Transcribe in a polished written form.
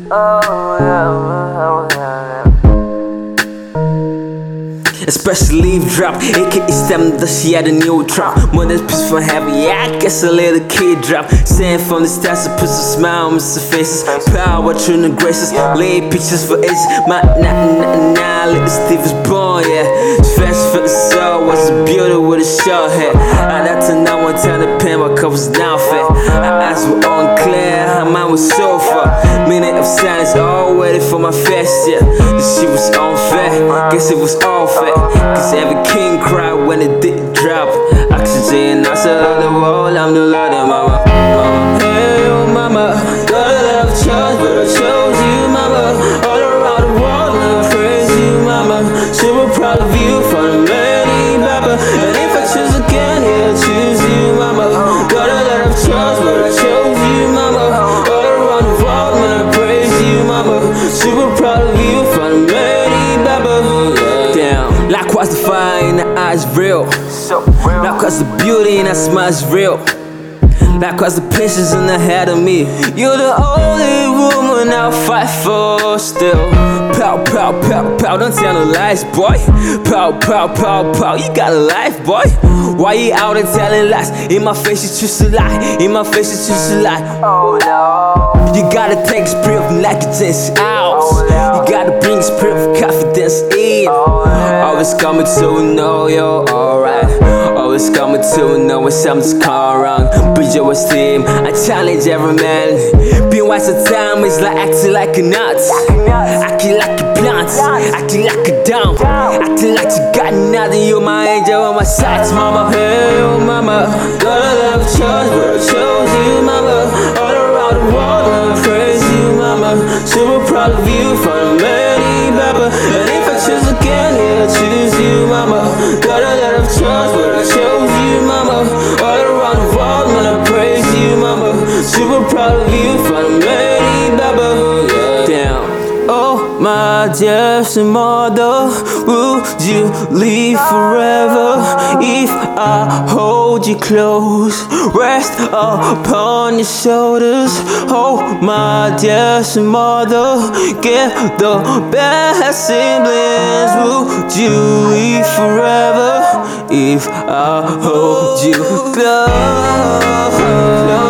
Especially leaf drop, aka stem the she had a new drop. Mother's piece for heavy, yeah, I guess a little kid drop. Saying from the stats to put some smile on Mr. Faces. Power, tune and graces, lay pictures for ages. My little Steve was born, yeah. Fresh for the soul, was a beauty with a short hair. I had to know one time the pen, my cup was now fair. Her eyes were unclear, her mind was so far. Minute of silence, all waiting for my face, yeah. This shit was unfair, guess it was all fair. Cause every king cried when it did drop. Oxygen, I said of the world, I'm the Lord of mama. Hey, oh mama, got a love choice, but I chose you, mama. All around the world, I praise you, mama. Super proud of you for the lady, baba. And if I choose again, yeah, I choose you, mama. Got a lot of choice, but I chose you, mama. All around the world, man, I praise you, mama. Super proud of you for the lady, baba. Damn. Likewise, the fire in the eyes real. Likewise, the beauty in that smile is real. Likewise, the patience in the head of me. You're the only woman I'll fight for still. Pow, pow, pow, pow, don't tell no lies, boy. Pow, pow, pow, pow, you got a life, boy. Why you out and telling lies? In my face, you choose to lie. In my face, you choose to lie. Oh no. You gotta take a spirit of negligence out. You gotta bring a spirit of confidence in. Always coming to know you're alright. Always coming to know when something's gone wrong. Build your esteem, I challenge every man. Being wise at time is like acting like a nut. Acting like a plant, acting like a dumb. Acting like you got nothing, you're my angel on my side, mama. Hey, oh mama, got a love choice, but I chose you, mama. All around the world, I praise you, mama. Super proud of you for the lady, baba. And if I choose again, yeah, I choose you, mama. Got a lot of choice, but I chose you, mama. All around the world, man, I praise you, mama. Super proud of you for the lady, baba. Damn. Oh, my dear mother, would you leave forever if I hold you close? Rest upon your shoulders. Oh, my dear mother, get the best siblings. Would you leave forever if I hold you close?